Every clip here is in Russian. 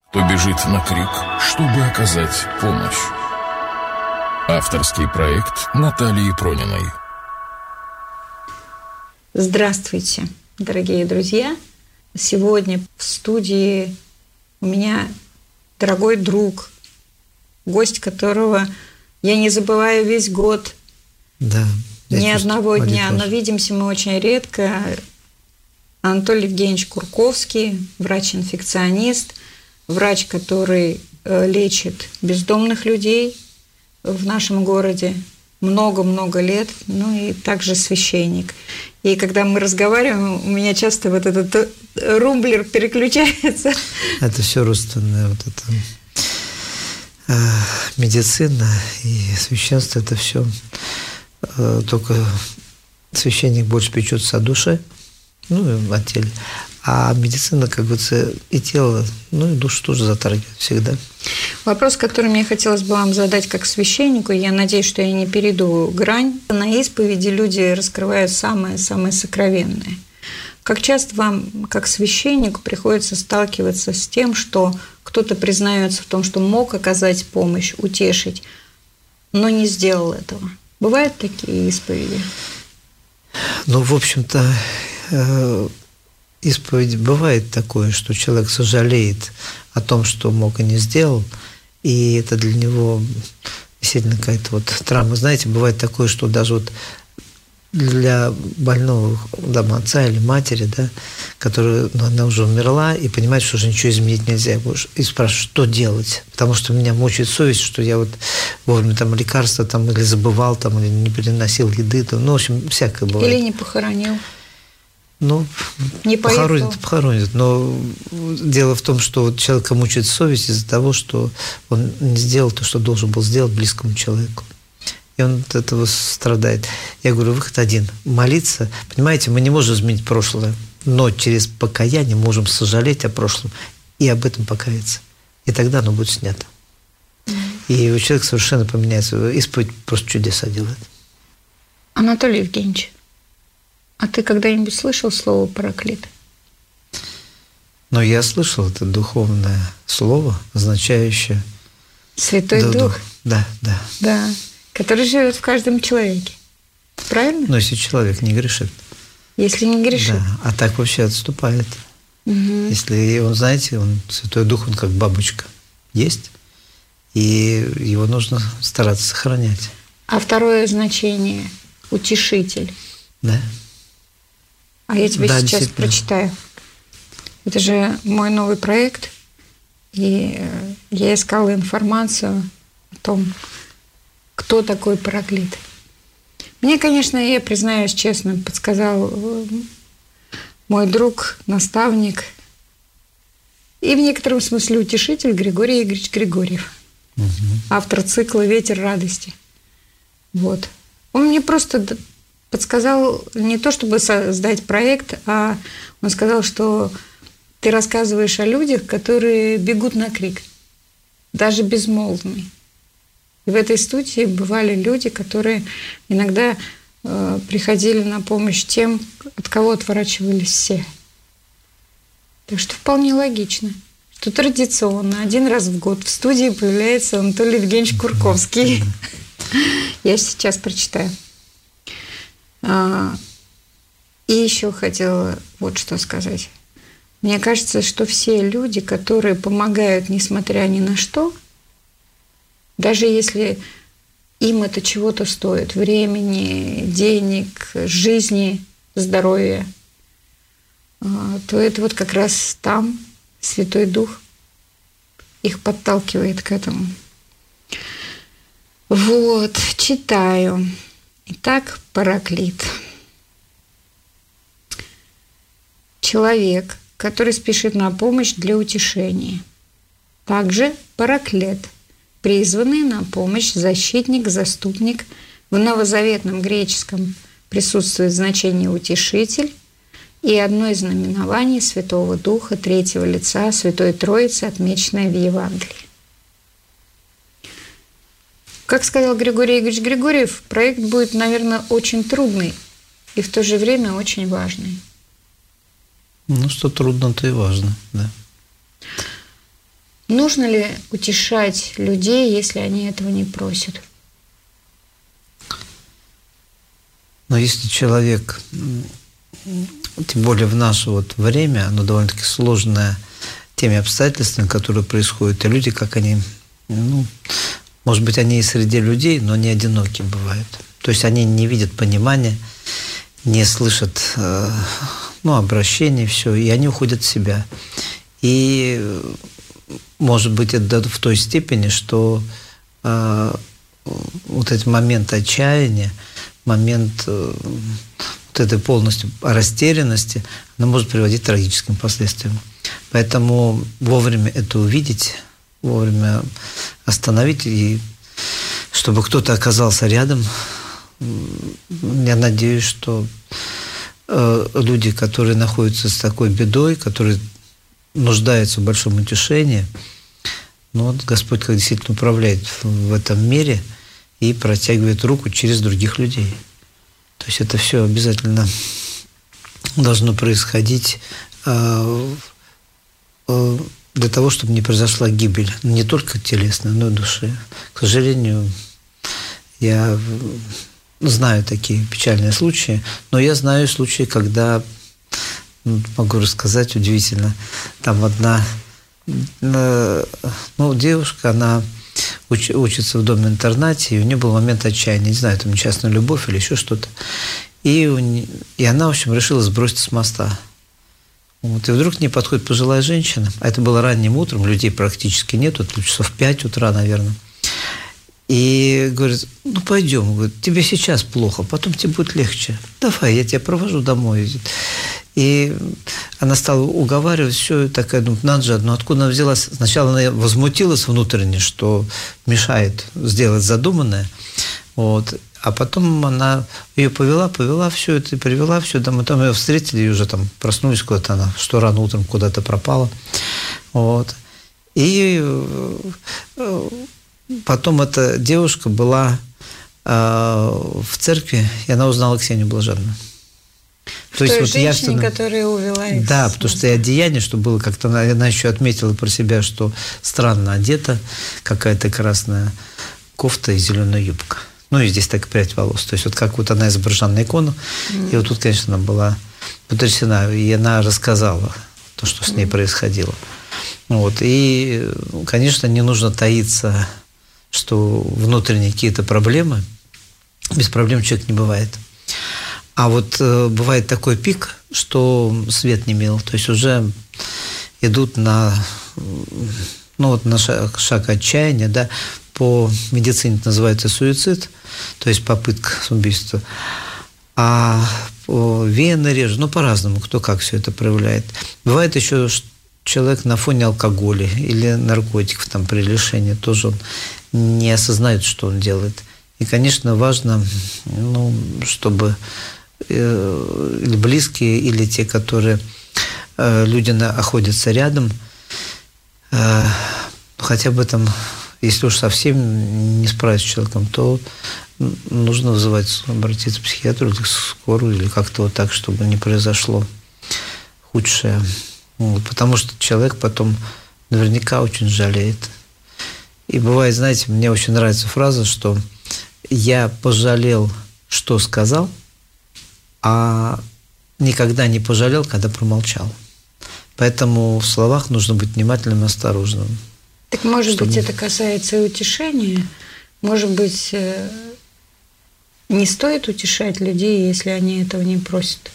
кто бежит на крик, чтобы оказать помощь. Авторский проект Натальи Прониной. Здравствуйте, дорогие друзья! Сегодня в студии у меня дорогой друг, гость которого я не забываю весь год. Да. Ни одного дня, но видимся мы очень редко. Анатолий Евгеньевич Курковский, врач-инфекционист, врач, который лечит бездомных людей в нашем городе много-много лет, ну и также священник. И когда мы разговариваем, у меня часто вот этот румблер переключается. Это все родственное, вот это медицина и священство, это все только священник больше печется о душе, ну и о теле. А медицина, как говорится, и тело, ну и душу тоже затрагивает всегда. Вопрос, который мне хотелось бы вам задать как священнику, я надеюсь, что я не перейду грань. На исповеди люди раскрывают самое-самое сокровенное. Как часто вам, как священнику, приходится сталкиваться с тем, что кто-то признается в том, что мог оказать помощь, утешить, но не сделал этого? Бывают такие исповеди? Ну, в общем-то, исповедь бывает такое, что человек сожалеет о том, что мог и не сделал, и это для него действительно какая-то вот травма. Знаете, бывает такое, что даже вот для больного дома отца или матери, да, которая, она уже умерла и понимает, что уже ничего изменить нельзя, и спрашивает, что делать, потому что меня мучает совесть, что я вот вовремя там лекарства там, или забывал, там, или не переносил еды, там, ну, в общем, всякое бывает. Или не похоронил. Ну, не похоронят. Но дело в том, что вот человека мучает совесть из-за того, что он не сделал то, что должен был сделать близкому человеку. И он от этого страдает. Я говорю, выход один – молиться. Понимаете, мы не можем изменить прошлое, но через покаяние можем сожалеть о прошлом и об этом покаяться. И тогда оно будет снято. И у человека совершенно поменяется. Исповедь просто чудеса делает. Анатолий Евгеньевич, а ты когда-нибудь слышал слово «параклит»? Ну, я слышал это духовное слово, означающее… Святой Дух. Да. Да, который живет в каждом человеке. Правильно? Но если человек не грешит. Если не грешит. Да, а так вообще отступает. Угу. Если он, знаете, Святой Дух, он как бабочка есть, и его нужно стараться сохранять. А второе значение – утешитель. Да. А я тебе сейчас прочитаю. Это же мой новый проект, и я искала информацию о том, кто такой параклит. Мне, конечно, я признаюсь честно, подсказал мой друг, наставник и в некотором смысле утешитель Григорий Игоревич Григорьев, автор цикла «Ветер радости». Вот. Он мне просто подсказал не то, чтобы создать проект, а он сказал, что ты рассказываешь о людях, которые бегут на крик, даже безмолвный. И в этой студии бывали люди, которые иногда приходили на помощь тем, от кого отворачивались все. Так что вполне логично, что традиционно один раз в год в студии появляется Анатолий Евгеньевич Курковский. Я сейчас прочитаю. И еще хотела вот что сказать. Мне кажется, что все люди, которые помогают, несмотря ни на что, даже если им это чего-то стоит, времени, денег, жизни, здоровья, то это вот как раз там Святой Дух их подталкивает к этому. Вот, читаю. Итак, параклит. Человек, который спешит на помощь для утешения. Также параклет, призванный на помощь защитник, заступник. В новозаветном греческом присутствует значение «утешитель» и одно из наименований Святого Духа третьего лица Святой Троицы, отмеченное в Евангелии. Как сказал Григорий Игоревич Григорьев, проект будет, наверное, очень трудный и в то же время очень важный. Ну, что трудно, то и важно, да. нужно ли утешать людей, если они этого не просят? Но если человек, тем более в наше вот время, оно довольно-таки сложное теми обстоятельствами, которые происходят, и люди, как они, может быть, они и среди людей, но не одиноки бывают. То есть они не видят понимания, не слышат обращений, все, и они уходят в себя. И может быть, это в той степени, что вот этот момент отчаяния, момент вот этой полностью растерянности, она может приводить к трагическим последствиям. Поэтому вовремя это увидеть, вовремя остановить, и чтобы кто-то оказался рядом. Я надеюсь, что люди, которые находятся с такой бедой, которые нуждаются в большом утешении, Господь как действительно управляет в этом мире и протягивает руку через других людей. То есть это все обязательно должно происходить для того, чтобы не произошла гибель, не только телесная, но и души. К сожалению, я знаю такие печальные случаи, но я знаю случаи, когда, могу рассказать, удивительно, там одна девушка, она учится в доме-интернате, и у нее был момент отчаяния, не знаю, там несчастная любовь или еще что-то. И она, в общем, решила сбросить с моста. И вдруг к ней подходит пожилая женщина, а это было ранним утром, людей практически нету, часов 5 утра, наверное. И говорит, пойдем, говорит, тебе сейчас плохо, потом тебе будет легче. Давай, я тебя провожу домой. И она стала уговаривать, все, такая, надо же, откуда она взялась? Сначала она возмутилась внутренне, что мешает сделать задуманное, а потом она ее повела все это, и привела все домой. Там ее встретили, и уже там проснулись куда-то, она что рано утром куда-то пропала. И потом эта девушка была в церкви, и она узнала Ксению Блаженную. То есть женщине, которая увела их. Да, потому что и одеяние, что было как-то... Она еще отметила про себя, что странно одета, какая-то красная кофта и зеленая юбка. И здесь так и прядь волос. То есть как она изображена на икону. И тут, конечно, она была потрясена. И она рассказала то, что с ней происходило. И, конечно, не нужно таиться, что внутренние какие-то проблемы. Без проблем человек не бывает. А бывает такой пик, что свет не мил. То есть уже идут на шаг отчаяния, да. По медицине это называется суицид, то есть попытка убийства. А вены режут, по-разному, кто как все это проявляет. Бывает еще, что человек на фоне алкоголя или наркотиков при лишении тоже он не осознает, что он делает. И, конечно, важно, чтобы или близкие, или те, которые люди находятся рядом, хотя бы если уж совсем не справиться с человеком, то нужно обратиться к психиатру или к скорую, или как-то так, чтобы не произошло худшее. Потому что человек потом наверняка очень жалеет. И бывает, знаете, мне очень нравится фраза, что я пожалел, что сказал, а никогда не пожалел, когда промолчал. Поэтому в словах нужно быть внимательным и осторожным. Так, может быть, это касается и утешения? Может быть, не стоит утешать людей, если они этого не просят?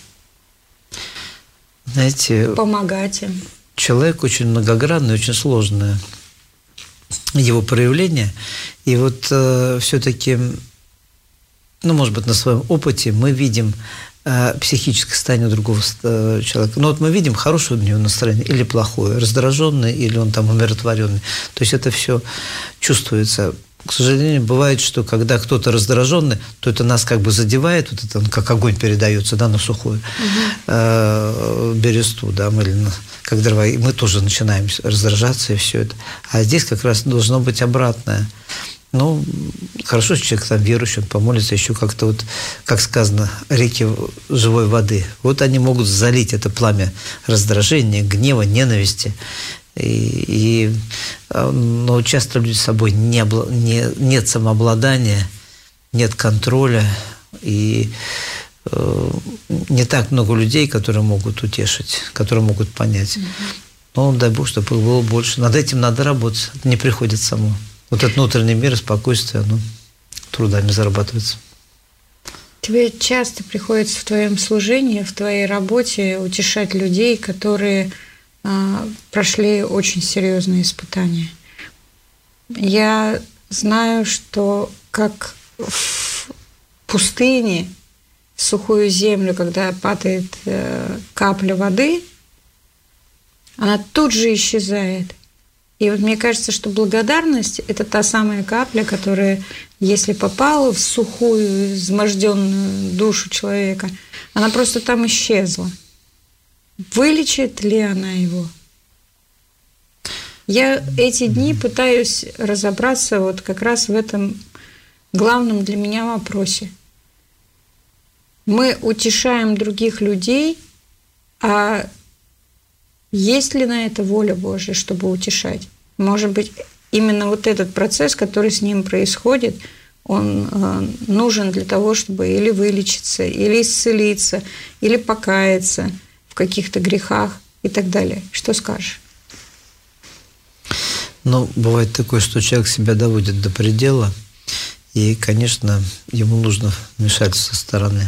Знаете, помогать им. Человек очень многогранный, очень сложное его проявление. И все-таки, может быть, на своем опыте мы видим психическое состояние другого человека. Мы видим, хорошее у него настроение или плохое, раздраженное, или он умиротворенный. То есть это все чувствуется. К сожалению, бывает, что когда кто-то раздраженный, то это нас задевает, это как огонь передается, на сухую бересту, или как дрова, и мы тоже начинаем раздражаться и все это. А здесь как раз должно быть обратное. Хорошо, что человек верующий, он помолится, еще как-то как сказано, реки живой воды. Они могут залить это пламя раздражения, гнева, ненависти. Но часто люди с собой нет самообладания, нет контроля, и не так много людей, которые могут утешить, которые могут понять. Но дай Бог, чтобы их было больше. Над этим надо работать. Это не приходит само. Вот этот внутренний мир, спокойствие, оно трудами зарабатывается. Тебе часто приходится в твоем служении, в твоей работе утешать людей, которые прошли очень серьезные испытания. Я знаю, что как в пустыне, в сухую землю, когда падает капля воды, она тут же исчезает. И вот мне кажется, что благодарность – это та самая капля, которая, если попала в сухую, изможденную душу человека, она просто там исчезла. Вылечит ли она его? Я эти дни пытаюсь разобраться вот как раз в этом главном для меня вопросе. Мы утешаем других людей, а есть ли на это воля Божья, чтобы утешать? Может быть, именно вот этот процесс, который с ним происходит, он нужен для того, чтобы или вылечиться, или исцелиться, или покаяться в каких-то грехах и так далее. Что скажешь? Ну, бывает такое, что человек себя доводит до предела, и, конечно, ему нужно вмешательство со стороны.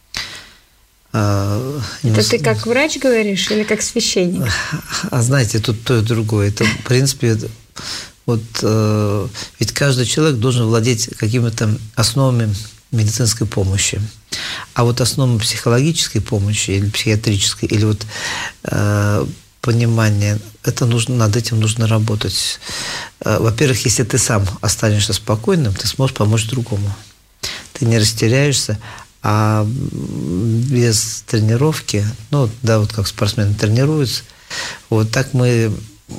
Это ты как врач говоришь или как священник? А знаете, тут то и другое. Это, в принципе, вот ведь каждый человек должен владеть какими-то основами медицинской помощи. А вот основы психологической помощи или психиатрической, или вот понимание, это нужно, над этим нужно работать. Во-первых, если ты сам останешься спокойным, ты сможешь помочь другому. Ты не растеряешься, а без тренировки, ну да, вот как спортсмены тренируются, вот так мы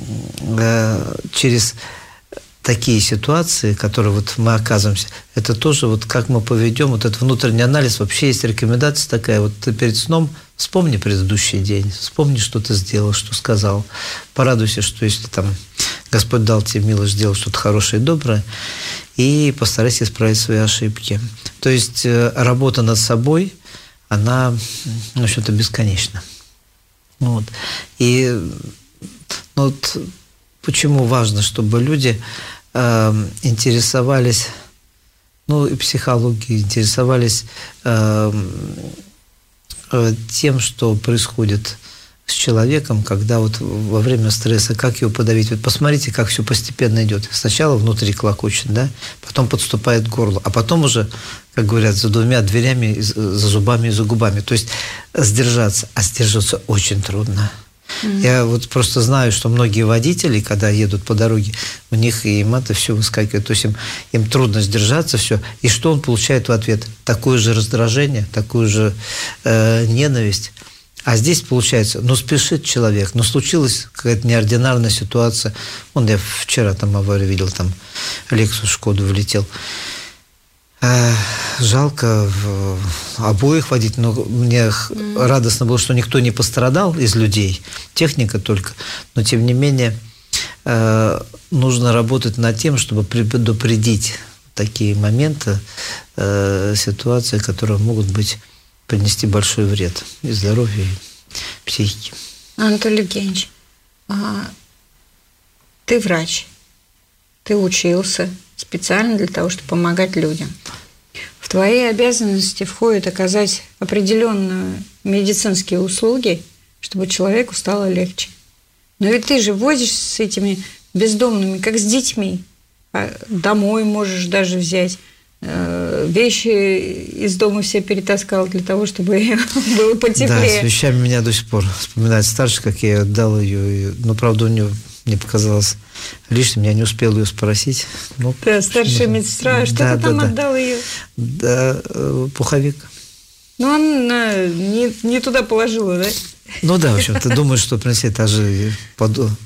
через такие ситуации, которые вот мы оказываемся, это тоже вот как мы поведем, вот этот внутренний анализ, вообще есть рекомендация такая, вот ты перед сном вспомни предыдущий день, вспомни, что ты сделал, что сказал, порадуйся, что если там Господь дал тебе милость сделать что-то хорошее и доброе, и постарайся исправить свои ошибки. То есть работа над собой, она, в общем-то, бесконечна. Вот. И вот почему важно, чтобы люди интересовались, ну и психологией, интересовались тем, что происходит с человеком, когда вот во время стресса, как его подавить. Вот посмотрите, как все постепенно идет. Сначала внутри клокочет, да, потом подступает к горлу, а потом уже, как говорят, за двумя дверями, за зубами и за губами. То есть сдержаться, а сдерживаться очень трудно. Я вот просто знаю, что многие водители, когда едут по дороге, у них и им это все выскакивает. То есть им трудно сдержаться, все. И что он получает в ответ? Такое же раздражение, такую же ненависть. А здесь получается, ну спешит человек, ну случилась какая-то неординарная ситуация. Я вчера там аварию видел, там Lexus Шкоду влетел. Жалко обоих водителей, но мне радостно было, что никто не пострадал из людей, техника только. Но тем не менее нужно работать над тем, чтобы предупредить такие моменты, ситуации, которые могут принести большой вред и здоровью, и психике. Анатолий Евгеньевич, ты врач, ты учился специально для того, чтобы помогать людям. В твои обязанности входит оказать определенные медицинские услуги, чтобы человеку стало легче. Но ведь ты же возишься с этими бездомными, как с детьми. Домой можешь даже взять. Вещи из дома все перетаскал для того, чтобы было потеплее. Да, с вещами меня до сих пор вспоминает старший, как я отдал ее. Но, правда, у нее мне показалось лишним, я не успел ее спросить. Да, старшая медсестра, что ты там отдал ее? Да, пуховик. Ну, она не туда положила, да? Ну да, в общем, ты думаешь, что принесли, та же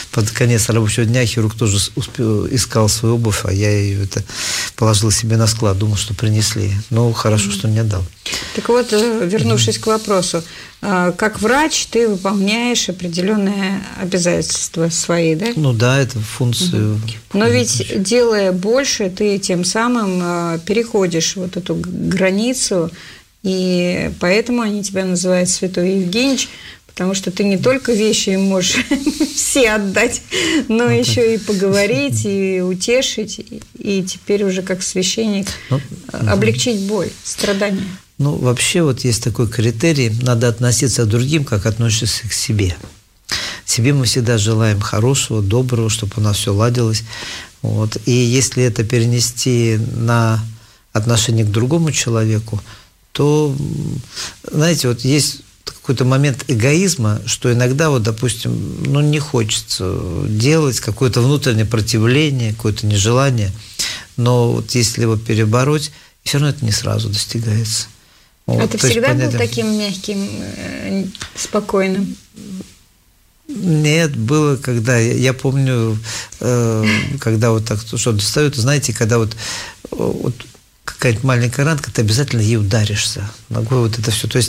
под конец рабочего дня хирург тоже искал свою обувь, а я ее положил себе на склад, думал, что принесли. Ну, хорошо, что не отдал. Так вот, вернувшись к вопросу, как врач ты выполняешь определенные обязательства свои, да? Ну да, это функцию. Но ведь, делая больше, ты тем самым переходишь вот эту границу, и поэтому они тебя называют Святой Евгеньевич, потому что ты не только вещи им можешь все отдать, но еще и поговорить, и утешить, и теперь уже как священник облегчить боль, страдания. Ну, вообще вот есть такой критерий, надо относиться к другим, как относишься к себе. Себе мы всегда желаем хорошего, доброго, чтобы у нас все ладилось. Вот. И если это перенести на отношение к другому человеку, то, знаете, вот есть какой-то момент эгоизма, что иногда, вот, допустим, ну, не хочется делать, какое-то внутреннее противление, какое-то нежелание, но вот если его перебороть, все равно это не сразу достигается. Вот, а ты всегда был таким мягким, спокойным? Нет, было, когда, я помню, когда вот так что достают, знаете, когда вот какая-то маленькая ранка, ты обязательно ей ударишься ногой, вот это все. То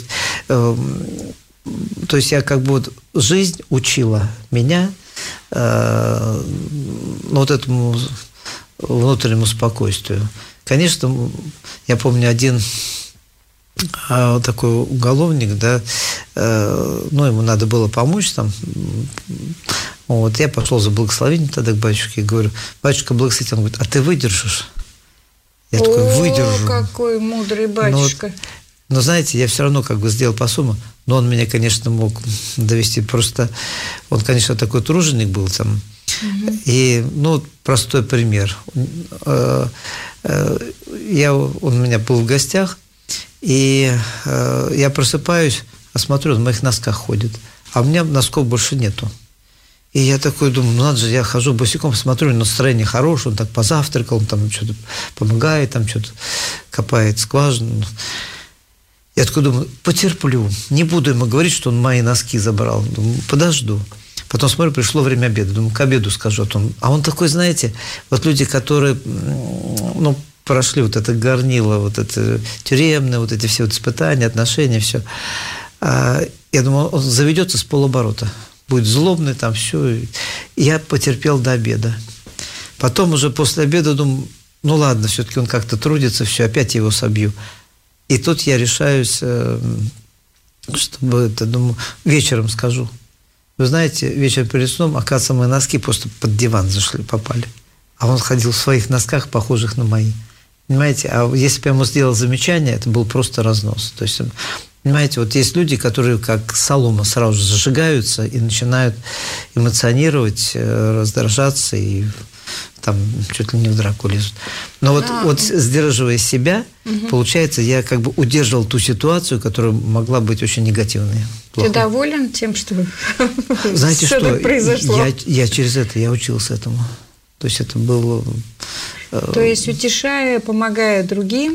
есть я как бы вот жизнь учила меня вот этому внутреннему спокойствию. Конечно, я помню один такой уголовник, да, ну, ему надо было помочь там. Вот, я пошел за благословением тогда к батюшке и говорю: батюшка, благословите. Он говорит: а ты выдержишь? Я такой: выдержу. Какой мудрый батюшка. Но знаете, я все равно как бы сделал по сумму, но он меня, конечно, мог довести. Просто он, конечно, такой труженик был там. И, ну, простой пример. Он у меня был в гостях, и я просыпаюсь, а смотрю, он в моих носках ходит, а у меня носков больше нету. И я такой думаю, ну надо же, я хожу босиком, смотрю, настроение хорошее, он так позавтракал, он там что-то помогает, там что-то копает скважину. Я такой думаю, потерплю, не буду ему говорить, что он мои носки забрал, думаю, подожду. Потом смотрю, пришло время обеда, думаю, к обеду скажу. А он такой, знаете, вот люди, которые, ну, прошли вот это горнило, вот это тюремное, вот эти все вот испытания, отношения, все. Я думаю, он заведется с полоборота, будет злобный там, все. Я потерпел до обеда. Потом уже после обеда думаю, ну ладно, все-таки он как-то трудится, все, опять его собью. И тут я решаюсь, чтобы это, думаю, вечером скажу. Вы знаете, вечером перед сном, оказывается, мои носки просто под диван попали. А он ходил в своих носках, похожих на мои. Понимаете? А если бы я ему сделал замечание, это был просто разнос. То есть, понимаете, вот есть люди, которые как солома сразу же зажигаются и начинают эмоционировать, раздражаться и там чуть ли не в драку лезут. Но вот сдерживая себя, получается, я как бы удерживал ту ситуацию, которая могла быть очень негативной. Плохо. Ты доволен тем, что знаете, все так произошло? Я через это, я учился этому. То есть это было... То есть, утешая, помогая другим,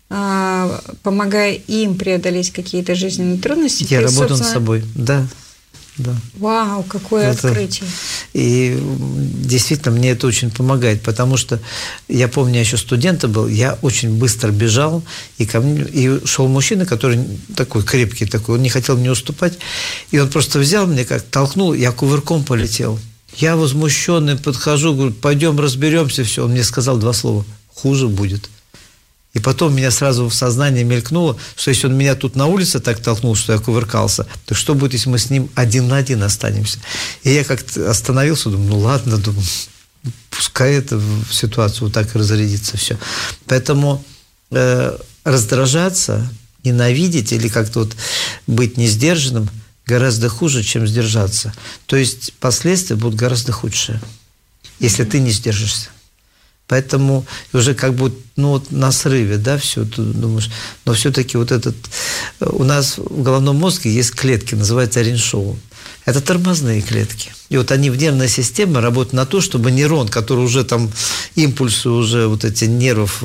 помогая им преодолеть какие-то жизненные трудности. Я работал над собой, да. Да. Вау, какое открытие. И действительно, мне это очень помогает, потому что я помню, я еще студентом был, я очень быстро бежал, и ко мне и шел мужчина, который такой крепкий, такой, он не хотел мне уступать, и он просто взял меня, как толкнул, я кувырком полетел. Я возмущенный подхожу, говорю, пойдем разберемся, все. Он мне сказал 2 слова: хуже будет. И потом меня сразу в сознание мелькнуло, что если он меня тут на улице так толкнул, что я кувыркался, то что будет, если мы с ним 1 на 1 останемся? И я как-то остановился, думаю, ну ладно, думаю, пускай эта ситуация вот так и разрядится, все. Поэтому раздражаться, ненавидеть или как-то вот быть несдержанным гораздо хуже, чем сдержаться. То есть последствия будут гораздо худшие, если ты не сдержишься. Поэтому уже как бы, ну, вот на срыве, да, все, ты думаешь, но все-таки вот этот... У нас в головном мозге есть клетки, называются Реншоу. Это тормозные клетки. И вот они в нервной системе работают на то, чтобы нейрон, который уже там, импульсы уже вот эти нервов,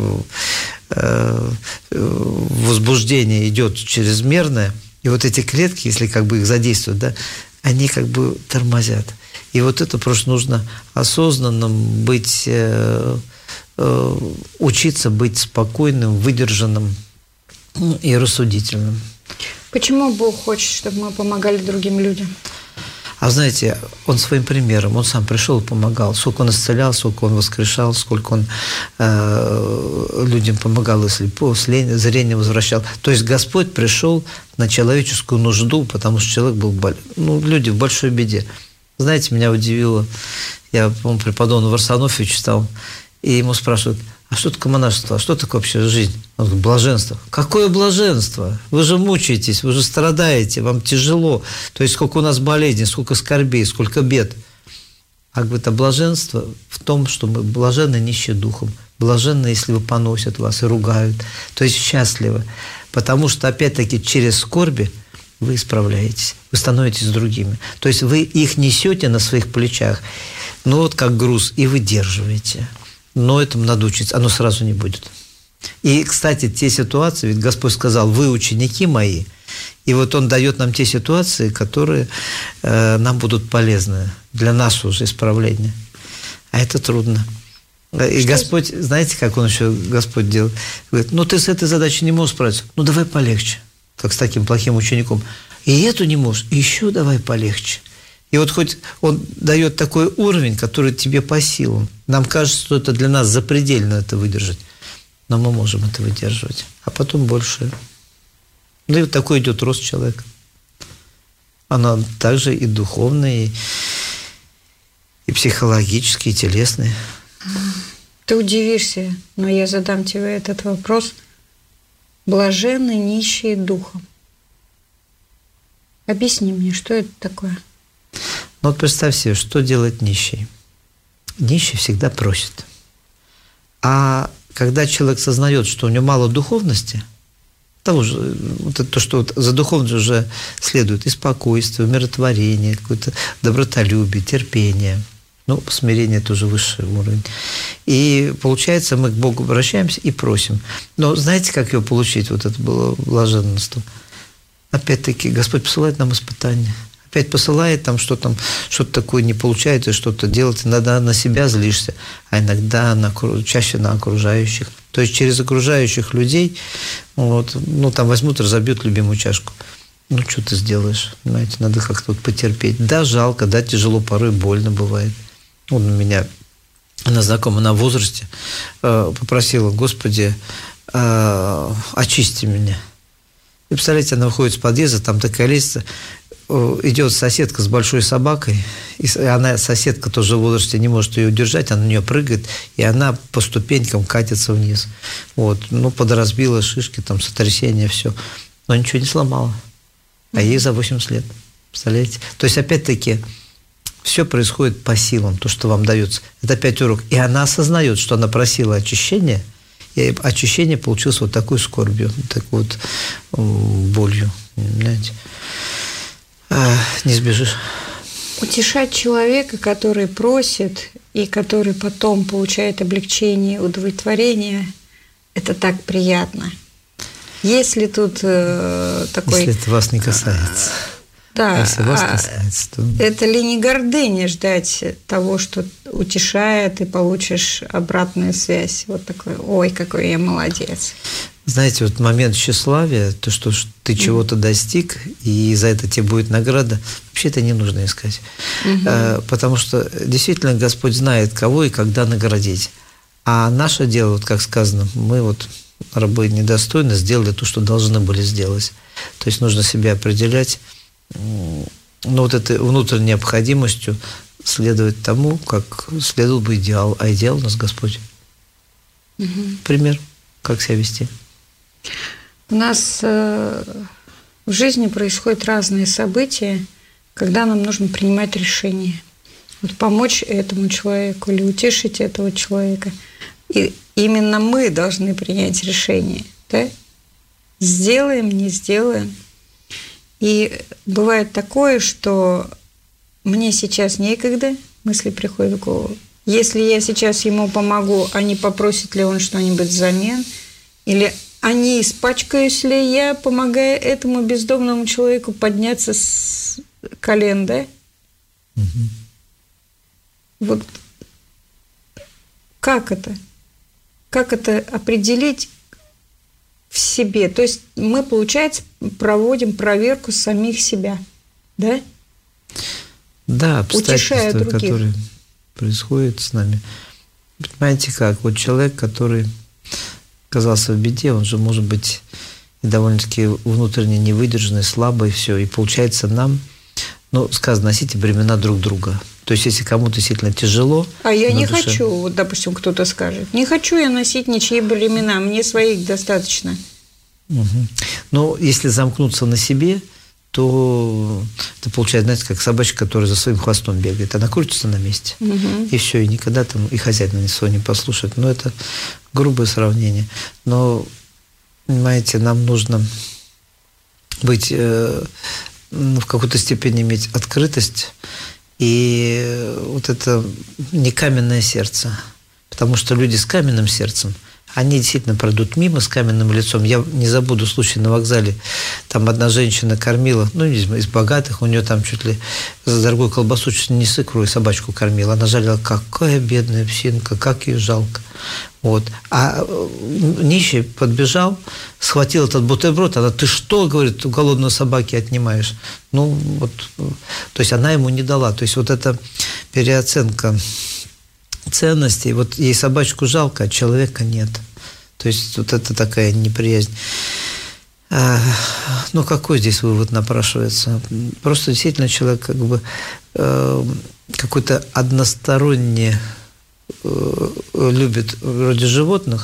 возбуждение идет чрезмерное, и вот эти клетки, если как бы их задействовать, да, они как бы тормозят. И вот это просто нужно осознанно быть, учиться быть спокойным, выдержанным и рассудительным. Почему Бог хочет, чтобы мы помогали другим людям? А знаете, Он своим примером, Он сам пришел и помогал. Сколько Он исцелял, сколько Он воскрешал, сколько Он людям помогал, если зрение возвращал. То есть Господь пришел на человеческую нужду, потому что человек был, люди в большой беде. Знаете, меня удивило, я, по-моему, преподобный Варсонофий читал, и ему спрашивают: а что такое монашество, а что такое вообще жизнь? Он говорит: блаженство. Какое блаженство? Вы же мучаетесь, вы же страдаете, вам тяжело. То есть сколько у нас болезней, сколько скорбей, сколько бед. А говорит, а блаженство в том, что мы блаженны нищие духом, блаженны, если вы поносят вас и ругают. То есть счастливы. Потому что, опять-таки, через скорби вы исправляетесь, вы становитесь другими. То есть вы их несете на своих плечах, вот как груз, и выдерживаете. Но этому надо учиться, оно сразу не будет. И, кстати, те ситуации, ведь Господь сказал: вы ученики мои, и вот Он дает нам те ситуации, которые нам будут полезны для нашего уже исправления. А это трудно. И Господь, знаете, как Он еще, Господь делает? Говорит: ты с этой задачей не можешь справиться, давай полегче, как с таким плохим учеником. И эту не можешь, еще давай полегче. И вот хоть Он дает такой уровень, который тебе по силам. Нам кажется, что это для нас запредельно это выдержать. Но мы можем это выдерживать. А потом больше. И вот такой идет рост человека. Она также и духовный, и психологический, и телесный. Ты удивишься, но я задам тебе этот вопрос. Блаженны нищие духом. Объясни мне, что это такое? Вот представь себе, что делает нищий. Нищий всегда просит. А когда человек сознает, что у него мало духовности, того же, то, что за духовностью уже следует и спокойствие, умиротворение, какое-то добротолюбие, терпение. Смирение тоже высший уровень. И получается, мы к Богу обращаемся и просим. Но знаете, как его получить? Вот это было блаженство. Опять-таки, Господь посылает нам испытания. Опять посылает что-то такое не получается, что-то делать. Иногда на себя злишься, а иногда чаще на окружающих. То есть через окружающих людей там возьмут, разобьют любимую чашку. Что ты сделаешь? Понимаете, надо как-то потерпеть. Да, жалко, да, тяжело, порой больно бывает. У меня она знакомая, она в возрасте, попросила: Господи, очисти меня. И представляете, она выходит с подъезда, там такая лестница, идет соседка с большой собакой, и соседка тоже в возрасте не может ее удержать, она на нее прыгает, и она по ступенькам катится вниз. Подразбила шишки, сотрясение, все. Но ничего не сломала. А ей за 80 лет. Представляете? То есть, опять-таки, все происходит по силам, то, что вам дается. Это опять урок. И она осознает, что она просила очищения, и очищение получилось вот такой скорбью, такой болью. Понимаете? Не сбежишь. Утешать человека, который просит, и который потом получает облегчение, удовлетворение, это так приятно. Если тут такой... Если это вас не касается. Да. Если вас касается, то... Это ли не гордыня ждать того, что утешает, и получишь обратную связь? Вот такой: ой, какой я молодец. Знаете, момент тщеславия, то, что ты чего-то достиг, и за это тебе будет награда, вообще это не нужно искать. Потому что действительно Господь знает, кого и когда наградить. А наше дело, как сказано, мы рабы недостойны, сделали то, что должны были сделать. То есть нужно себя определять, этой внутренней необходимостью следовать тому, как следовал бы идеал. А идеал у нас Господь. Пример, как себя вести. У нас в жизни происходят разные события, когда нам нужно принимать решения. Помочь этому человеку или утешить этого человека. И именно мы должны принять решение. Да? Сделаем, не сделаем. И бывает такое, что мне сейчас некогда, мысли приходят в голову. Если я сейчас ему помогу, а не попросит ли он что-нибудь взамен? Или а не испачкаюсь ли я, помогая этому бездомному человеку подняться с колен, да? Вот как это? Как это определить в себе? То есть мы, получается, проводим проверку самих себя, да? Да, обстоятельства, которые происходят с нами. Понимаете как? Вот человек, который оказался в беде, он же может быть и довольно-таки внутренне невыдержанный, слабый, все. И получается нам, сказано, носите бремена друг друга. То есть, если кому-то действительно тяжело... А я не хочу, вот, допустим, кто-то скажет, не хочу я носить ничьи бремена, мне своих достаточно. Угу. Но если замкнуться на себе, то это получается, знаете, как собачка, которая за своим хвостом бегает. Она крутится на месте. Угу. И все, и никогда там и хозяина своего не послушает. Но это грубое сравнение. Но, понимаете, нам нужно быть, в какой-то степени иметь открытость и вот это не каменное сердце. Потому что люди с каменным сердцем, они действительно пройдут мимо с каменным лицом. Я не забуду случай на вокзале. Там одна женщина кормила, из богатых, у нее там чуть ли за дорогую колбасу, чуть ли не с икрой собачку кормила. Она жалела, какая бедная псинка, как ее жалко. Вот. А нищий подбежал, схватил этот бутерброд, она, ты что, говорит, у голодной собаки отнимаешь? То есть она ему не дала. То есть вот эта переоценка ценностей, вот ей собачку жалко, а человека нет. То есть вот это такая неприязнь. Какой здесь вывод напрашивается? Просто действительно человек как бы какой-то односторонне любит вроде животных,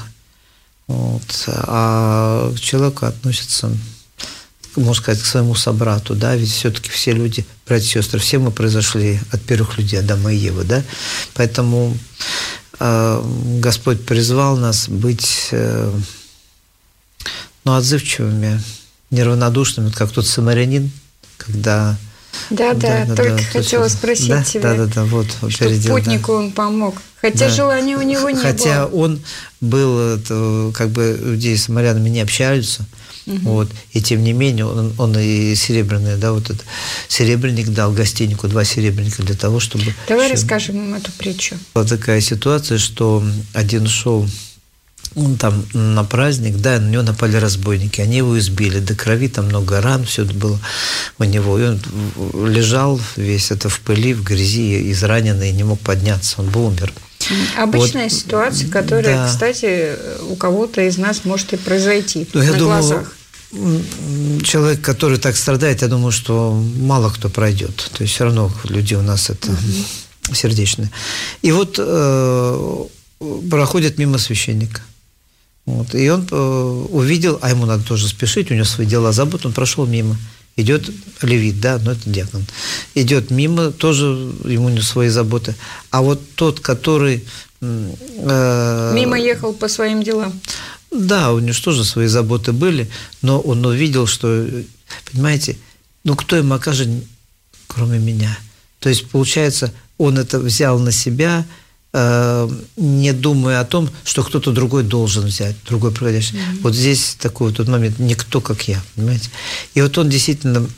а к человеку относится, можно сказать, к своему собрату, да, ведь все-таки все люди, братья и сестры, все мы произошли от первых людей, Адама и Евы, да, поэтому Господь призвал нас быть отзывчивыми, неравнодушными, как тот самарянин, когда... Только хотела спросить тебя, что путнику он помог, хотя желания у него не было. Хотя он был, как бы иудеи с самарянами не общаются, и тем не менее он и серебряный, серебряник дал гостинику 2 серебряника для того, чтобы... Давай расскажем им эту притчу. Была такая ситуация, что один шел там на праздник, на него напали разбойники, они его избили до крови, там много ран, все это было у него, и он лежал весь это в пыли, в грязи, израненный, не мог подняться, он бы умер. Обычная ситуация, которая, кстати, у кого-то из нас может и произойти на глазах. Человек, который так страдает, я думаю, что мало кто пройдет. То есть все равно люди у нас это сердечные. И вот проходит мимо священника. И он увидел, а ему надо тоже спешить, у него свои дела забыт, он прошел мимо. Идет левит, но это диакон. Идет мимо, тоже ему не свои заботы. А вот тот, который... мимо ехал по своим делам. Да, у него тоже свои заботы были, но он увидел, что, понимаете, кто им окажет, кроме меня. То есть, получается, он это взял на себя, не думая о том, что кто-то другой должен взять, другой проходящий. Вот здесь такой тот момент, никто, как я, понимаете. И вот он действительно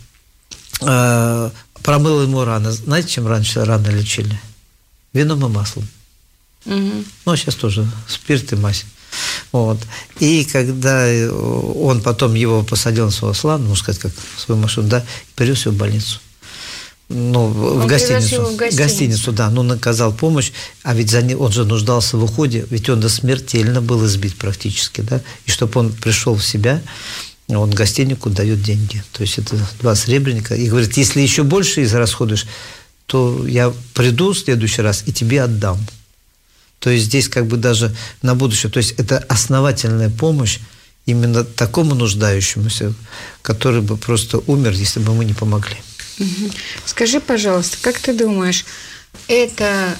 промыл ему раны. Знаете, чем раньше раны лечили? Вином и маслом. А сейчас тоже спирт и мазь. И когда он потом его посадил на свой ослан, можно сказать, как в свою машину, и привез его в больницу. В гостиницу, он оказал помощь, а ведь он же нуждался в уходе, ведь он смертельно был избит практически, и чтобы он пришел в себя, он гостинику дает деньги, то есть это 2 серебряника, и говорит, если еще больше израсходуешь, то я приду в следующий раз и тебе отдам. То есть здесь как бы даже на будущее, то есть это основательная помощь именно такому нуждающемуся, который бы просто умер, если бы мы не помогли. Скажи, пожалуйста, как ты думаешь, это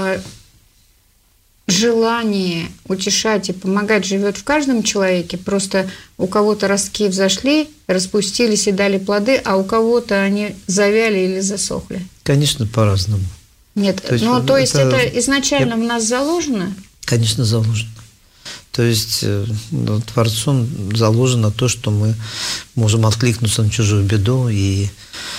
желание утешать и помогать живет в каждом человеке? Просто у кого-то ростки взошли, распустились и дали плоды, а у кого-то они завяли или засохли? Конечно, по-разному. Нет, то есть это изначально в нас заложено? Конечно, заложено. То есть Творцом заложено то, что мы можем откликнуться на чужую беду и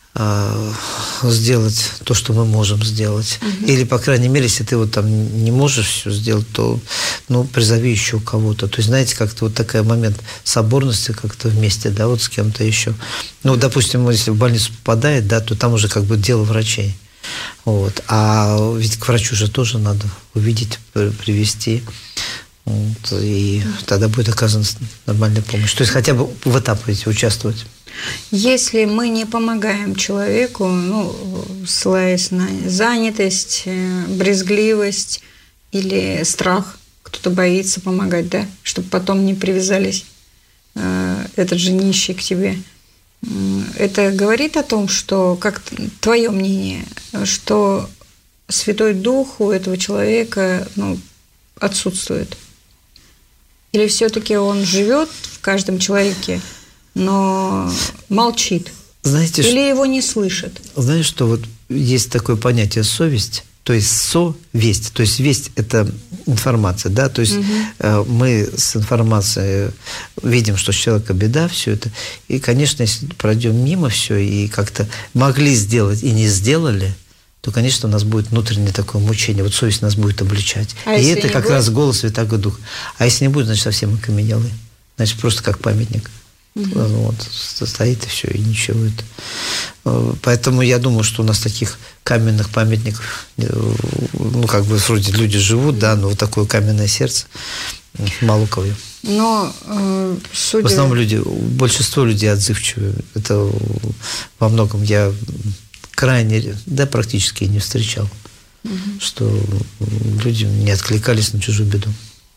сделать то, что мы можем сделать. Или, по крайней мере, если ты вот там не можешь все сделать, то, призови еще кого-то. То есть, знаете, как-то вот такой момент соборности как-то вместе, да, вот с кем-то еще. Допустим, если в больницу попадает, да, то там уже как бы дело врачей. Вот. А ведь к врачу же тоже надо увидеть, привести. Вот, и тогда будет оказана нормальная помощь. То есть хотя бы в этапе участвовать. Если мы не помогаем человеку, ссылаясь на занятость, брезгливость или страх, кто-то боится помогать, да, чтобы потом не привязались этот же нищий к тебе, это говорит о том, что, как твое мнение, что Святой Дух у этого человека отсутствует? Или все-таки он живет в каждом человеке, но молчит? Знаете, или его не слышит? Знаешь, что вот есть такое понятие совесть, то есть совесть. То есть весть – это информация, да, то есть мы с информацией видим, что с человека беда, все это. И, конечно, если пройдем мимо все и как-то могли сделать и не сделали, то, конечно, у нас будет внутреннее такое мучение. Вот совесть нас будет обличать. И это как раз голос Святаго Духа. А если не будет, значит, совсем окаменелый. Значит, просто как памятник. Вот, стоит и все, и ничего это. Поэтому я думаю, что у нас таких каменных памятников, вроде люди живут, да, но вот такое каменное сердце мало у кого. Но в основном большинство людей отзывчивые. Это во многом я крайне, да, практически не встречал, что люди не откликались на чужую беду.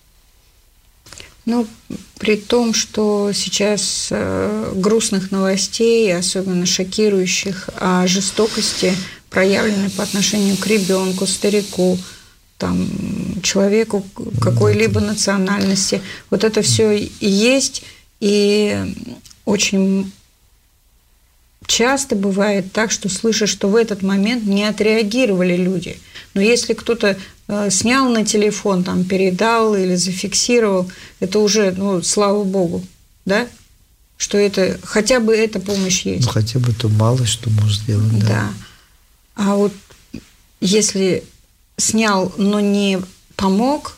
При том, что сейчас грустных новостей, особенно шокирующих, о жестокости, проявленной по отношению к ребенку, старику, человеку какой-либо национальности, вот это все и есть, и очень часто бывает так, что слышишь, что в этот момент не отреагировали люди. Но если кто-то снял на телефон, передал или зафиксировал, это уже, слава Богу, да? Что это, хотя бы эта помощь есть. Хотя бы то мало что может сделать, да. Да. А вот если снял, но не помог,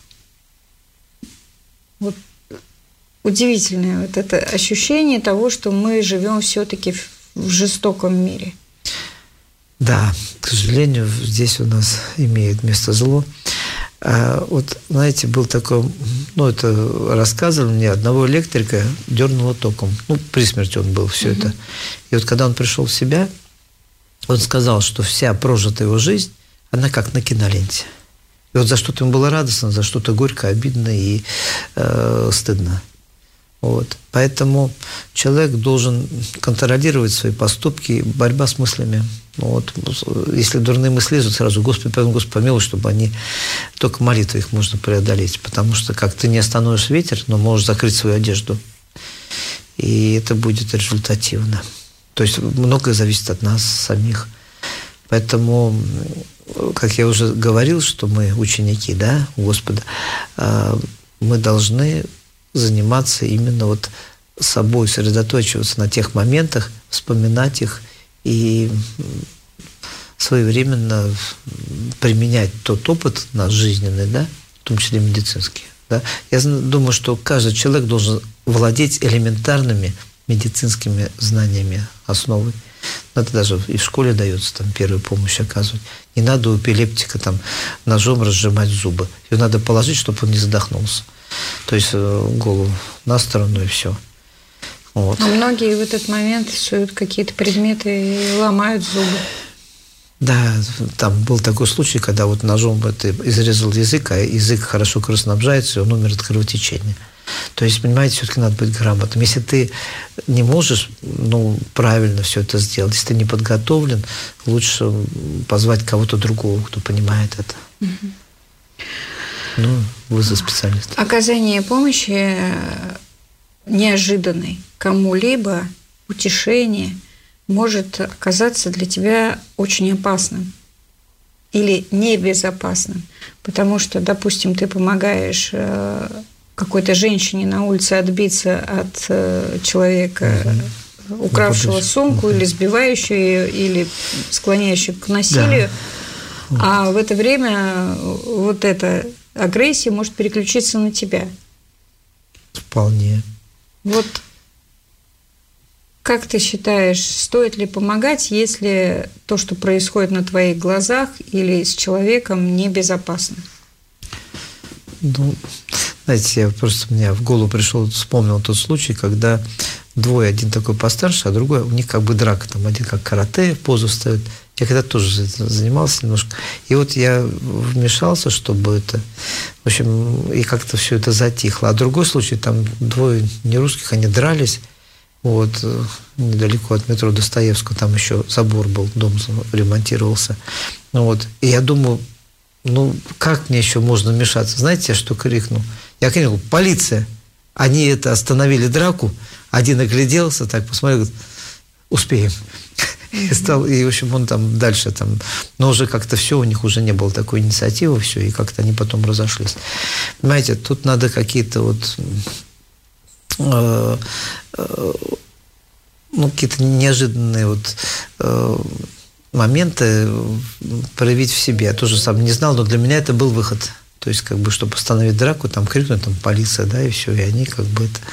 вот удивительное вот это ощущение того, что мы живем все-таки в жестоком мире. Да, к сожалению, здесь у нас имеет место зло. Вот, знаете, был такой, это рассказывали мне, одного электрика дернуло током. При смерти он был, все это. И вот когда он пришел в себя, он сказал, что вся прожитая его жизнь, она как на киноленте. И вот за что-то ему было радостно, за что-то горько, обидно и стыдно. Вот. Поэтому человек должен контролировать свои поступки, борьба с мыслями. Вот. Если дурные мысли лезут, сразу Господи помилуй, чтобы они только молитвой их можно преодолеть. Потому что как ты не остановишь ветер, но можешь закрыть свою одежду. И это будет результативно. То есть многое зависит от нас самих. Поэтому, как я уже говорил, что мы ученики, да, Господа, мы должны заниматься именно вот собой, сосредоточиваться на тех моментах, вспоминать их и своевременно применять тот опыт наш жизненный, да, в том числе медицинский. Да. Я думаю, что каждый человек должен владеть элементарными медицинскими знаниями, основой. Это даже и в школе дается первую помощь оказывать. Не надо у эпилептика ножом разжимать зубы. Ее надо положить, чтобы он не задохнулся. То есть голову на сторону и все. Вот. А многие в этот момент суют какие-то предметы и ломают зубы. Да, там был такой случай, когда вот ножом изрезал язык, а язык хорошо кровоснабжается, и он умер от кровотечения. То есть, понимаете, все-таки надо быть грамотным. Если ты не можешь правильно все это сделать, если ты не подготовлен, лучше позвать кого-то другого, кто понимает это. Вызов специалиста. Оказание помощи неожиданной кому-либо, утешение, может оказаться для тебя очень опасным или небезопасным. Потому что, допустим, ты помогаешь какой-то женщине на улице отбиться от человека укравшего сумку, или сбивающего ее, или склоняющего к насилию. Да. А в это время вот эта агрессия может переключиться на тебя. Вполне. Вот как ты считаешь, стоит ли помогать, если то, что происходит на твоих глазах или с человеком, небезопасно? Ну, знаете, у меня в голову вспомнил тот случай, когда двое, один такой постарше, а другой, у них как бы драка, там один как карате, позу ставит. Я когда тоже занимался немножко. И вот я вмешался, чтобы это... В общем, и как-то все это затихло. А другой случай, там двое нерусских, они дрались. Вот, недалеко от метро Достоевского, там еще забор был, дом ремонтировался. Вот. И я думаю, как мне еще можно вмешаться? Знаете, я что крикнул? Я крикнул: полиция! Они остановили драку, один огляделся, так посмотрел, говорит: успеем. И в общем, он там дальше, но уже как-то все, у них уже не было такой инициативы, все, и как-то они потом разошлись. Понимаете, тут надо какие-то какие-то неожиданные моменты проявить в себе. Я тоже сам не знал, но для меня это был выход. То есть, чтобы остановить драку, крикнуть, полиция, да, и все, и они это...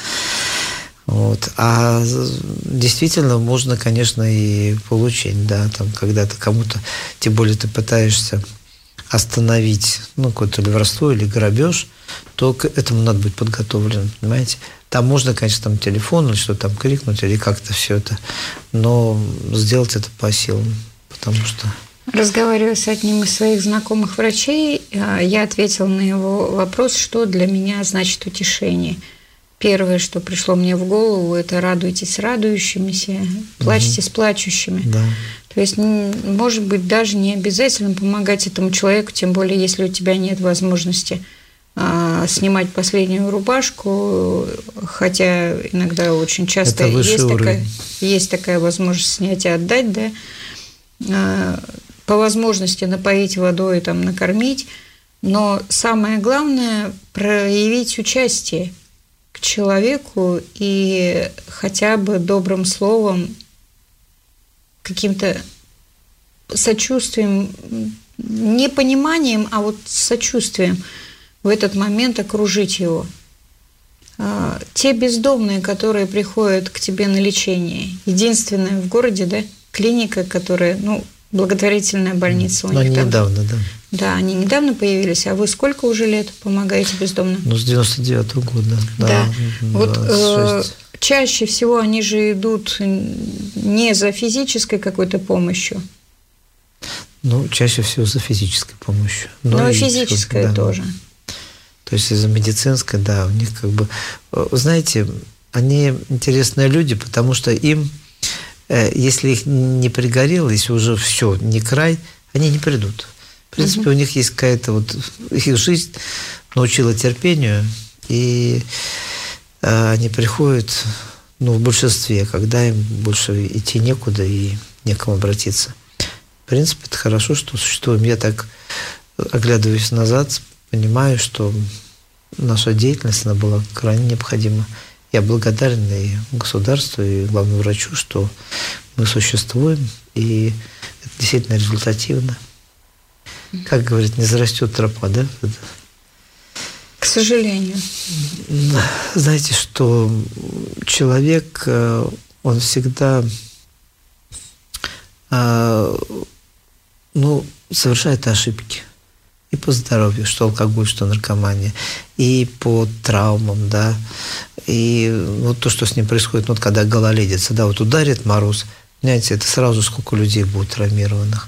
Вот. А действительно можно, конечно, и получить, да, когда ты кому-то, тем более ты пытаешься остановить, какое-то воровство или грабеж, то к этому надо быть подготовленным, понимаете? Там можно, конечно, телефон или что крикнуть, или как-то все это, но сделать это по силам, потому что... Разговаривая с одним из своих знакомых врачей, я ответила на его вопрос, что для меня значит утешение. Первое, что пришло мне в голову, это радуйтесь с радующимися, плачьте с плачущими. Да. То есть, может быть, даже не обязательно помогать этому человеку, тем более, если у тебя нет возможности снимать последнюю рубашку, хотя иногда очень часто есть такая возможность снять и отдать, да, по возможности напоить водой, накормить, но самое главное – проявить участие к человеку и хотя бы добрым словом, каким-то сочувствием, не пониманием, а сочувствием в этот момент окружить его. Те бездомные, которые приходят к тебе на лечение, единственная в городе, да, клиника, которая, благотворительная больница у них. Они недавно, да. Да, они недавно появились. А вы сколько уже лет помогаете бездомным? С 99-го года. Да. Чаще всего они же идут не за физической какой-то помощью. Чаще всего за физической помощью. Но и физическая тоже. То есть из-за медицинской, да, у них знаете, они интересные люди, потому что им, если их не пригорело, если уже все, не край, они не придут. В принципе, у них есть какая-то их жизнь научила терпению, и они приходят, в большинстве, когда им больше идти некуда и некому обратиться. В принципе, это хорошо, что существуем. Я так оглядываюсь назад, понимаю, что наша деятельность, она была крайне необходима. Я благодарен и государству, и главному врачу, что мы существуем, и это действительно результативно. Как говорит, не зарастет тропа, да? К сожалению. Знаете, что человек, он всегда совершает ошибки. И по здоровью, что алкоголь, что наркомания, и по травмам, да, и то, что с ним происходит, когда гололедица, да, ударит мороз, понимаете, это сразу сколько людей будет травмированных.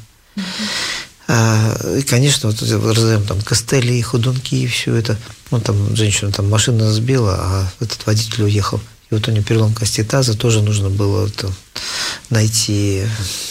И, конечно, раздаем костыли, ходунки и все это. Женщину машина сбила, а этот водитель уехал. И у него перелом кости таза, тоже нужно было найти,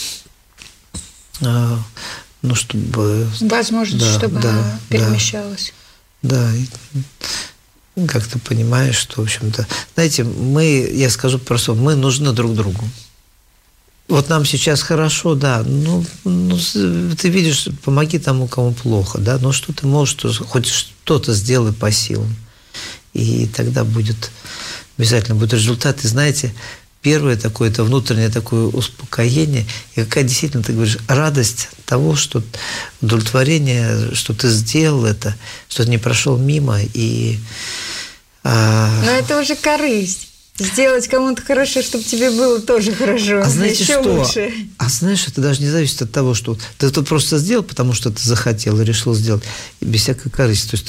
чтобы... Возможность, чтобы она перемещалась. Да, как ты понимаешь, что, в общем-то... Знаете, я скажу просто, мы нужны друг другу. Нам сейчас хорошо, да, ты видишь, помоги тому, кому плохо, да, но что ты можешь, хоть что-то сделай по силам, и тогда обязательно будет результат. И знаете, первое такое, это внутреннее такое успокоение, и какая действительно, ты говоришь, радость того, что удовлетворение, что ты сделал это, что ты не прошел мимо, и... Но это уже корысть. Сделать кому-то хорошо, чтобы тебе было тоже хорошо. А знаете еще что? Лучше. А знаешь, это даже не зависит от того, что ты это просто сделал, потому что ты захотел и решил сделать, и без всякой корысти. То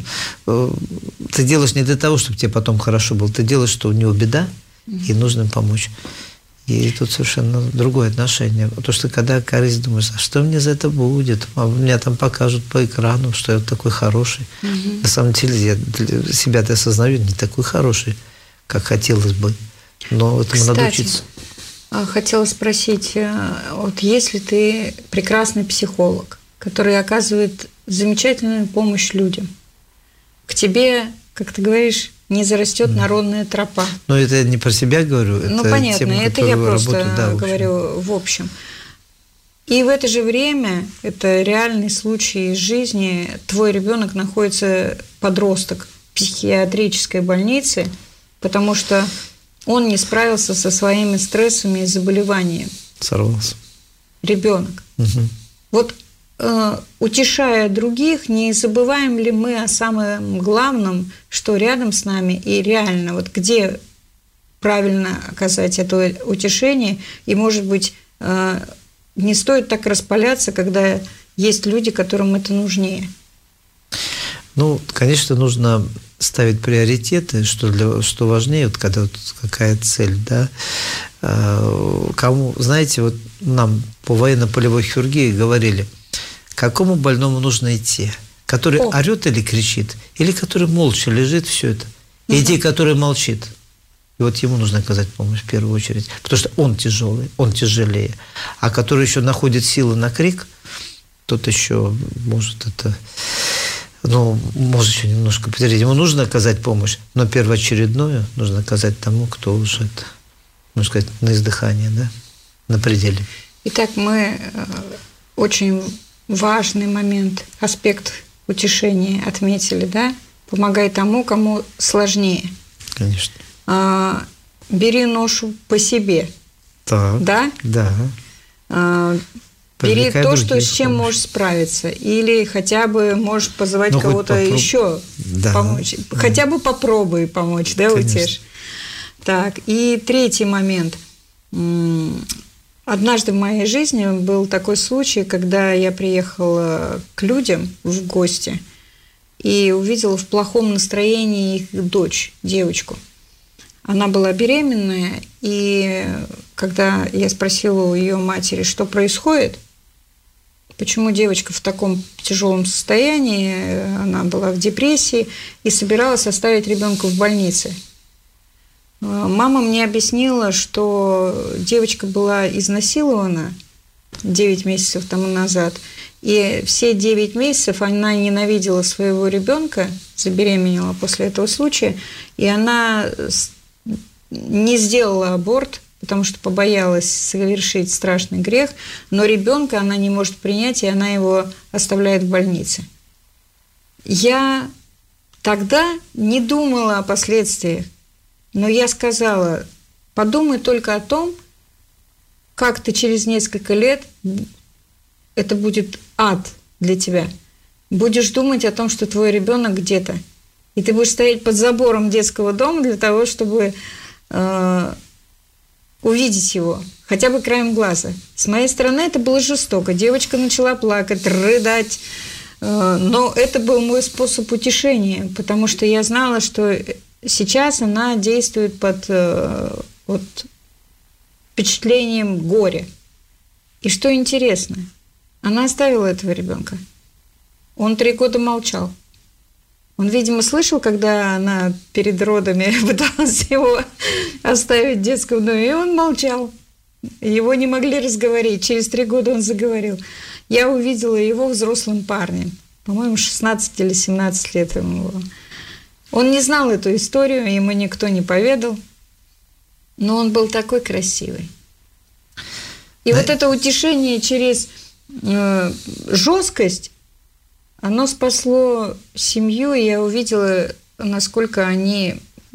есть ты делаешь не для того, чтобы тебе потом хорошо было, ты делаешь, что у него беда, и нужно им помочь. И тут совершенно другое отношение. Потому что когда корысть, думаешь, а что мне за это будет? А меня там покажут по экрану, что я такой хороший. На самом деле, я для себя-то осознаю, не такой хороший, как хотелось бы. Но этому надо учиться. Хотела спросить, вот если ты прекрасный психолог, который оказывает замечательную помощь людям, к тебе, как ты говоришь, не зарастет народная тропа. Но это я не про себя говорю. Ну, понятно, тема, это я просто говорю в общем. И в это же время, это реальный случай из жизни, твой ребенок находится, подросток, в психиатрической больнице, потому что он не справился со своими стрессами и заболеваниями. Сорвался. Ребенок. Угу. Вот утешая других, не забываем ли мы о самом главном, что рядом с нами, и реально, вот где правильно оказать это утешение, и, может быть, не стоит так распаляться, когда есть люди, которым это нужнее. Ну, конечно, нужно ставить приоритеты, что важнее, вот когда вот какая цель, да. Кому, знаете, вот нам по военно-полевой хирургии говорили, к какому больному нужно идти? Который орет или кричит? Или который молча лежит, все это? Иди, который молчит. И вот ему нужно оказать помощь в первую очередь. Потому что он тяжелый, он тяжелее. А который еще находит силы на крик, тот еще может это... Ну, может еще немножко потерять. Ему нужно оказать помощь, но первоочередную нужно оказать тому, кто уже, можно сказать, на издыхании, да, на пределе. Итак, мы очень важный момент, аспект утешения отметили, да? Помогай тому, кому сложнее. Конечно. Бери ношу по себе. Так, да? Да. Бери то, что с чем можешь справиться. Или хотя бы можешь позвать кого-то еще помочь. Хотя бы попробуй помочь, да, утешь. Так, и третий момент. Однажды в моей жизни был такой случай, когда я приехала к людям в гости и увидела в плохом настроении их дочь, девочку. Она была беременная, и когда я спросила у ее матери, что происходит, почему девочка в таком тяжелом состоянии, она была в депрессии и собиралась оставить ребенка в больнице. Мама мне объяснила, что девочка была изнасилована 9 месяцев тому назад, и все 9 месяцев она ненавидела своего ребенка, забеременела после этого случая, и она не сделала аборт, потому что побоялась совершить страшный грех, но ребенка она не может принять, и она его оставляет в больнице. Я тогда не думала о последствиях, но я сказала, подумай только о том, как ты через несколько лет, это будет ад для тебя. Будешь думать о том, что твой ребенок где-то, и ты будешь стоять под забором детского дома для того, чтобы увидеть его, хотя бы краем глаза. С моей стороны это было жестоко. Девочка начала плакать, рыдать, но это был мой способ утешения, потому что я знала, что сейчас она действует под впечатлением горя. И что интересно, она оставила этого ребенка. Он 3 года молчал. Он, видимо, слышал, когда она перед родами пыталась его оставить в детском доме, и он молчал. Его не могли разговорить. Через 3 года он заговорил. Я увидела его взрослым парнем. По-моему, 16 или 17 лет ему было. Он не знал эту историю, ему никто не поведал, но он был такой красивый. И вот это утешение через жесткость, оно спасло семью, и я увидела, насколько они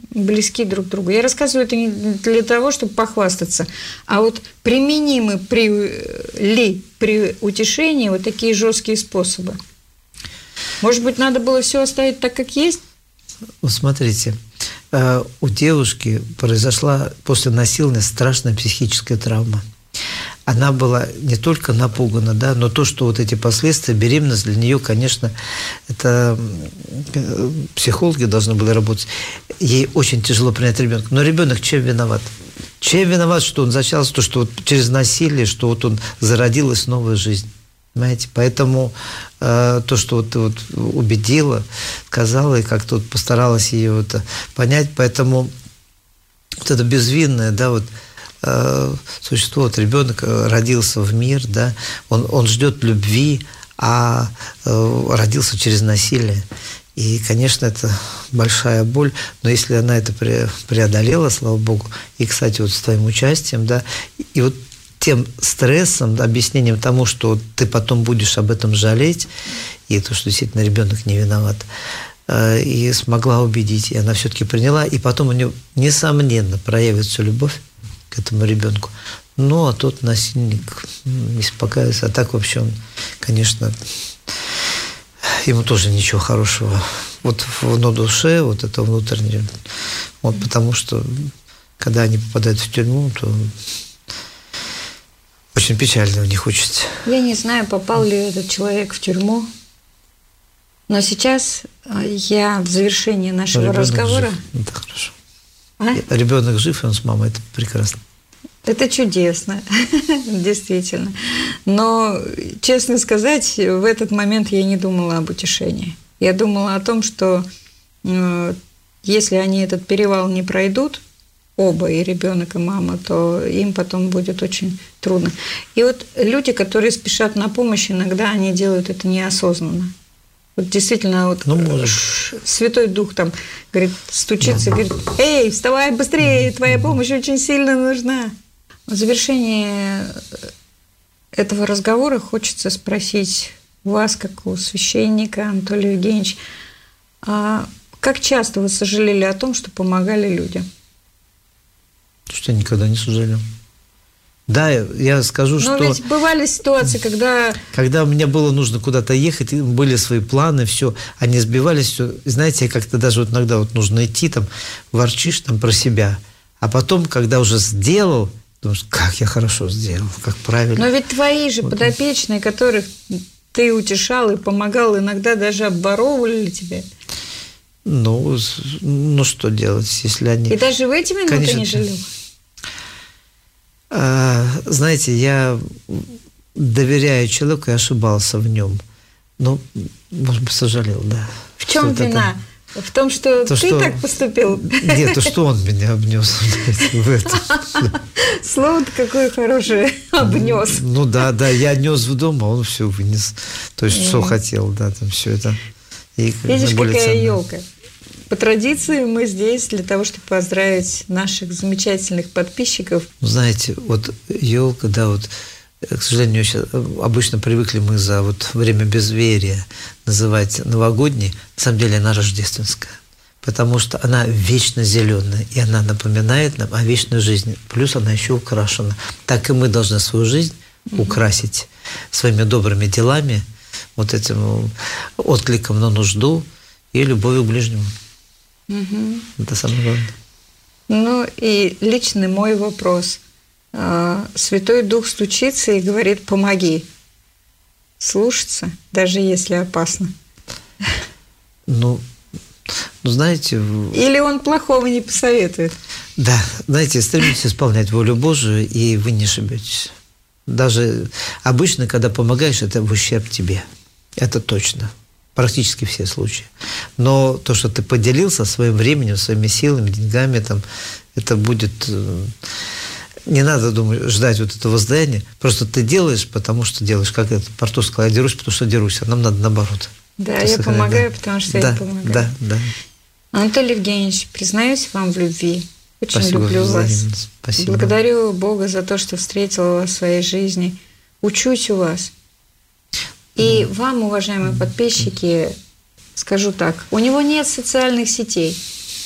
близки друг к другу. Я рассказываю это не для того, чтобы похвастаться, а вот применимы при утешении вот такие жесткие способы. Может быть, надо было все оставить так, как есть? Вот смотрите, у девушки произошла после насилия страшная психическая травма. Она была не только напугана, да, но то, что вот эти последствия, беременность для нее, конечно, это психологи должны были работать. Ей очень тяжело принять ребенка. Но ребенок чем виноват? Чем виноват, что он зачался, то, что вот через насилие, что вот он зародилась новая жизнь. Понимаете? Поэтому то, что вот ты вот убедила, сказала и как-то вот постаралась ее вот понять, поэтому вот это безвинное, да, вот существо, вот ребенок родился в мир, да, он ждет любви, а родился через насилие. И, конечно, это большая боль, но если она это преодолела, слава Богу, и, кстати, вот с твоим участием, да, и вот тем стрессом, объяснением тому, что ты потом будешь об этом жалеть, и то, что действительно ребенок не виноват, и смогла убедить, и она все-таки приняла, и потом у нее, несомненно, проявится любовь к этому ребенку. Ну, а тот насильник не успокаивается. А так вообще он, конечно, ему тоже ничего хорошего. Вот на душе, вот это внутреннее. Вот потому что, когда они попадают в тюрьму, то очень печально у них участь. Я не знаю, попал ли этот человек в тюрьму, но сейчас я в завершении нашего разговора... Жив. Это хорошо. Ребенок жив, и он с мамой, это прекрасно. Это чудесно, действительно. Но, честно сказать, в этот момент я не думала об утешении. Я думала о том, что если они этот перевал не пройдут, оба, и ребенок, и мама, то им потом будет очень трудно. И вот люди, которые спешат на помощь, иногда они делают это неосознанно. Вот действительно, вот Святой Дух там, говорит, стучится, говорит: «Эй, вставай быстрее, твоя помощь очень сильно нужна». В завершении этого разговора хочется спросить вас, как у священника Анатолия Евгеньевича, а как часто вы сожалели о том, что помогали людям? Что я никогда не сожалел. Да, я скажу, что... Но ведь бывали ситуации, когда... Когда мне было нужно куда-то ехать, были свои планы, все, они сбивались, все. Знаете, как-то даже вот иногда вот нужно идти, там, ворчишь там про себя, а потом, когда уже сделал, думаешь, как я хорошо сделал, как правильно. Но ведь твои же вот. Подопечные, которых ты утешал и помогал, иногда даже обворовывали тебя. Ну, что делать, если они... И даже в эти минуты, конечно, не жалел? Знаете, я доверяю человеку и ошибался в нем. Ну, может быть, сожалел, да. В чем вина? В том, что ты так поступил? Нет, то что он меня обнес в этом. Слово-то какое хорошее, обнес. Ну да, я нес в дом, а он все вынес. То есть, что хотел, да, там все это. Видишь, какая елка. По традиции мы здесь для того, чтобы поздравить наших замечательных подписчиков. Знаете, вот елка, да, вот, к сожалению, сейчас обычно привыкли мы за вот время безверия называть новогодней. На самом деле она рождественская, потому что она вечно зеленая, и она напоминает нам о вечной жизни. Плюс она еще украшена. Так и мы должны свою жизнь украсить своими добрыми делами, вот этим откликом на нужду и любовью к ближнему. Это самое главное. Ну и личный мой вопрос. Святой Дух стучится и говорит: помоги. Слушаться, даже если опасно. Ну, знаете... Или он плохого не посоветует? Да, знаете, стремитесь исполнять волю Божию, и вы не ошибетесь. Даже обычно, когда помогаешь, это в ущерб тебе. Это точно. Практически все случаи. Но то, что ты поделился своим временем, своими силами, деньгами, там, это будет... Не надо, думаю, ждать вот этого воздаяния. Просто ты делаешь, потому что делаешь. Как этот Портос сказал: я дерусь, потому что дерусь. А нам надо наоборот. Да, я помогаю, потому что я помогаю. Да. Анатолий Евгеньевич, признаюсь вам в любви. Очень Спасибо, люблю вас. Спасибо. Благодарю Бога за то, что встретила вас в своей жизни. Учусь у вас. И вам, уважаемые подписчики, скажу так: у него нет социальных сетей.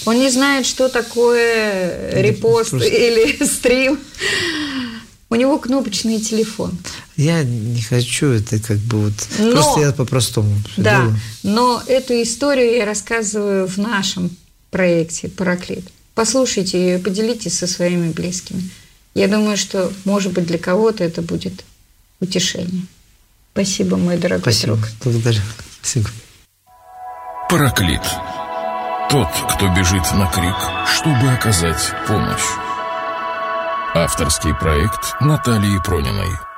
Он не знает, что такое репост или стрим. У него кнопочный телефон. Я не хочу, это как бы вот... Просто я по-простому делаю. Но эту историю я рассказываю в нашем проекте «Параклит». Послушайте ее и поделитесь со своими близкими. Я думаю, что, может быть, для кого-то это будет утешение. Спасибо, мой дорогой друг. Благодарю. Спасибо. Параклит. Тот, кто бежит на крик, чтобы оказать помощь. Авторский проект Натальи Прониной.